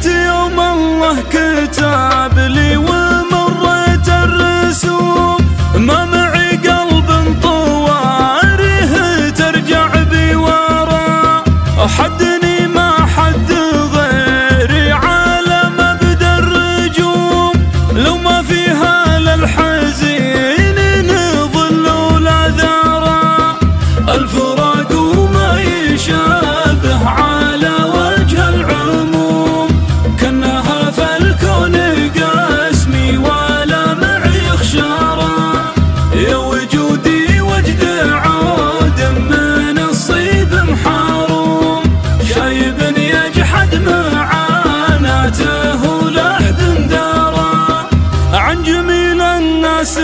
جيت يوم الله كتاب لي ومريت الرسوم، ما معي قلب طواريه ترجع بي ورا، حدني ما حد غيري على مبدا الرجوم، لو ما فيها للحزين نظل ولا ذرى، الفراق وما يشابه على وجه العموم، كانها في الكون قاسمي ولا معي خشارة، يا وجودي وجد عود من الصيب محروم، شايب يجحد معاناته لحد دارا، عن جميل الناس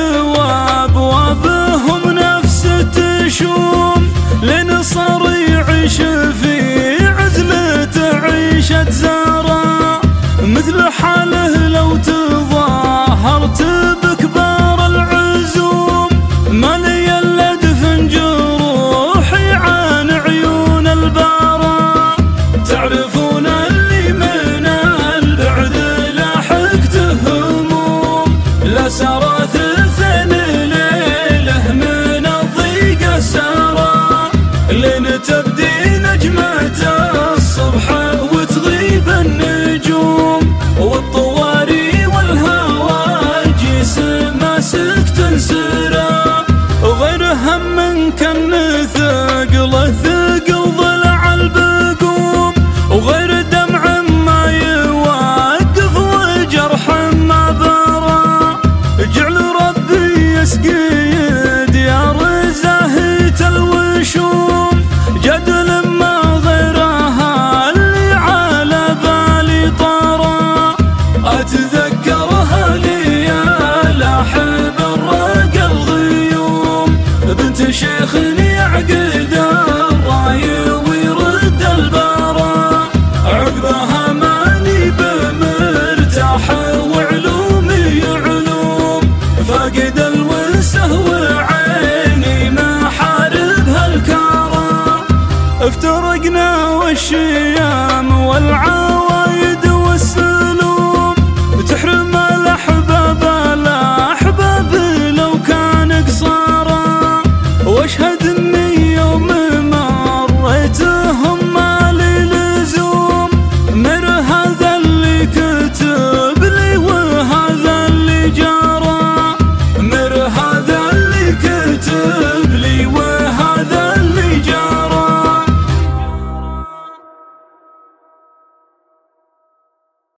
وابوابهم نفس تشوم، لين صار يعيش في عزلة عيشة زارا، مثل حاله لو تظاهرت بكبار العزوم، ما لي الا دفن جروحي عن عيون البارا، تعرفون اللي من البعد لاحقت هموم، لا سرى ثلثين ليله من الضيق السارا، لين تبدي نجمة الصبح وتغيب النجوم، والطواري والهواجس ماسك تنسرى، غير هم كان ثقله ثقل ضلع البقوم، وغير دمع ما يوقف وجرح ما برى، جعل ربي يسقي ديار زاهية الوشوم، جدل ما غيرها اللي على بالي طارا، أتذكرها لي يا لاحب الرقى الغيوم، بنت شيخ يعقد الراي ويرد البارا، عقبها ماني بمرتاح وعلومي علوم، فاقد